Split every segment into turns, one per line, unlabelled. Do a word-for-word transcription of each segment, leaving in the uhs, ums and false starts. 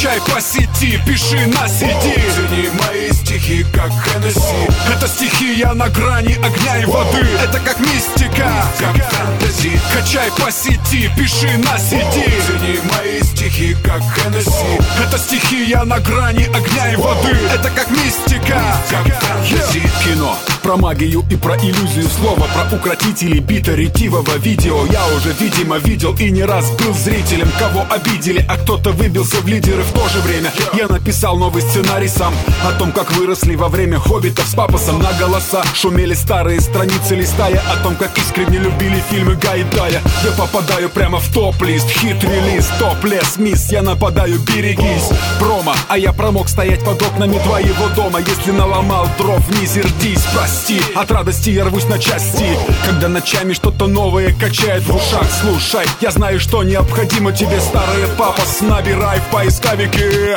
Качай по сети, пиши на си ди.
Цени мои стихи, как Хеннесси.
Это стихия на грани огня и воды. Это как мистика,
как фэнтези.
Качай по сети, пиши на си ди.
Цени мои стихи, как Хеннесси.
Это стихия на грани огня и воды. Это как мистика,
как фэнтези.
yeah. Кино про магию и про иллюзию слова, про укротителей бита ретивого видео. Я уже, видимо, видел и не раз был зрителем, кого обидели, а кто-то выбился в лидеры. В то же время я написал новый сценарий сам о том, как выросли во время хоббитов с папосом на голоса. Шумели старые страницы, листая о том, как искренне любили фильмы Гайдая. Я попадаю прямо в топ-лист, хит-релиз, топ-лес, мисс. Я нападаю, берегись, промо. А я промок стоять под окнами твоего дома. Если наломал дров, не сердись, прости. От радости я рвусь на части, когда ночами что-то новое качает в ушах. Слушай, я знаю, что необходимо тебе, старая папа. Набирай в поисковике.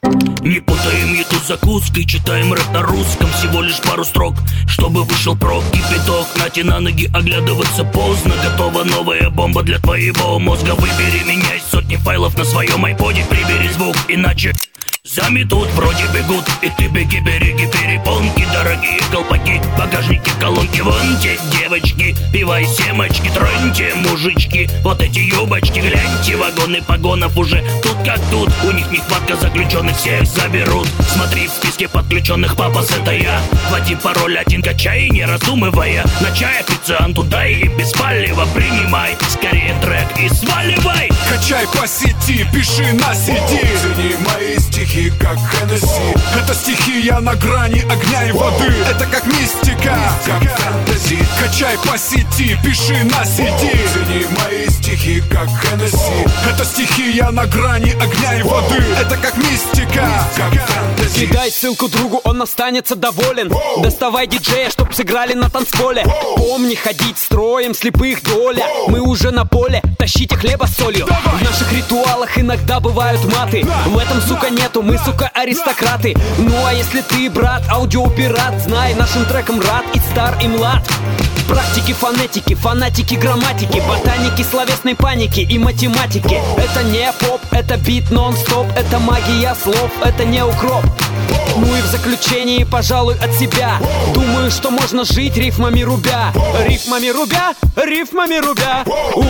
Не путаем еду с закуской, читаем рэп на русском. Всего лишь пару строк, чтобы вышел прок. Кипяток, нате на ноги, оглядываться поздно. Готова новая бомба для твоего мозга. Выбери меня из сотни файлов на своем айподе. Прибери звук, иначе заметут, вроде бегут. И ты беги, береги перепонки. Дорогие колпаки, багажники, колонки. Вон те девочки, пиво и семочки. Троньте, мужички, вот эти юбочки. Гляньте, вагоны погонов уже тут как тут. У них нехватка заключенных, всех заберут. Смотри, в списке подключенных папас это я. Вводи пароль один, качай, не раздумывая. На чай официанту дай и без палева принимай. Скорее трек и сваливай.
Качай по сети, пиши на си ди.
Цени мои стихи, как Хеннесси.
Это стихия на грани огня и воды. Это как мистика,
как фэнтези.
Качай по сети, пиши на си ди.
Цени мои стихи, как Хеннесси.
Это стихия на грани огня и воды. Это как мистика,
как фэнтези.
Кидай ссылку другу, он останется доволен. Доставай диджея, чтоб сыграли на танцполе. Помни, ходить строем слепых доля. Мы уже на поле, тащите хлеба с солью. В наших ритуалах иногда бывают маты. В этом, сука, нету, мы, сука, аристократы. Ну а если ты, брат, аудиопират, знай, нашим треком рад и стар, и млад. Практики фонетики, фанатики грамматики, ботаники словесной паники и математики. Это не поп, это бит нон-стоп, это магия слов, это не укроп. Ну и в заключении, пожалуй, от себя думаю, что можно жить рифмами рубя. Рифмами рубя, рифмами рубя.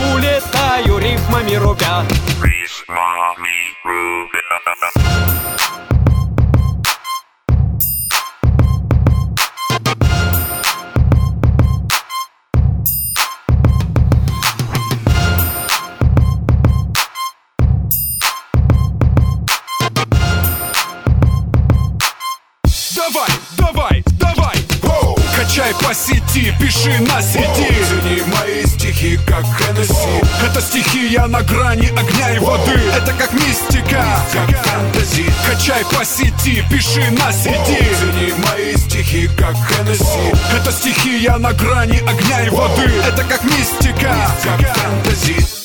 Улетаю рифмами рубя.
Рифмами рубя.
Давай, давай, давай, Воу! Качай по сети, пиши на си ди.
Цени мои стихи, как Хеннесси.
Это стихия на грани огня и воды. Это как мистика,
как фэнтези.
Качай по сети, пиши на си ди.
Цени мои стихи, как Хеннесси.
Это стихия на грани огня и воды. Это как мистика,
как фэнтези.